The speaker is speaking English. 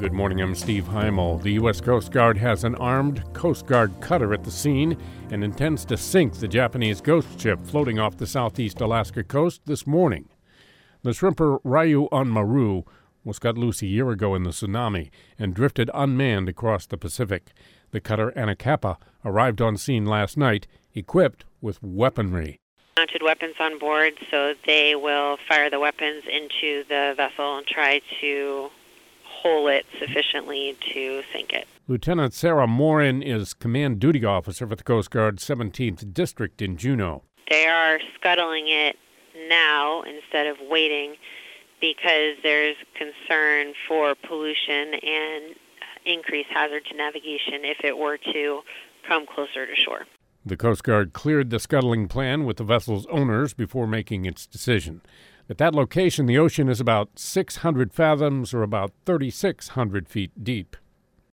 Good morning, I'm Steve Heimel. The U.S. Coast Guard has an armed Coast Guard cutter at the scene and intends to sink the Japanese ghost ship floating off the southeast Alaska coast this morning. The shrimper Ryu on Maru was cut loose a year ago in the tsunami and drifted unmanned across the Pacific. The cutter Anacapa arrived on scene last night, equipped with weaponry. Mounted weapons on board, so they will fire the weapons into the vessel and try to hole it sufficiently to sink it. Lieutenant Sarah Morin is command duty officer for the Coast Guard 17th District in Juneau. They are scuttling it now instead of waiting because there's concern for pollution and increased hazard to navigation if it were to come closer to shore. The Coast Guard cleared the scuttling plan with the vessel's owners before making its decision. At that location, the ocean is about 600 fathoms or about 3,600 feet deep.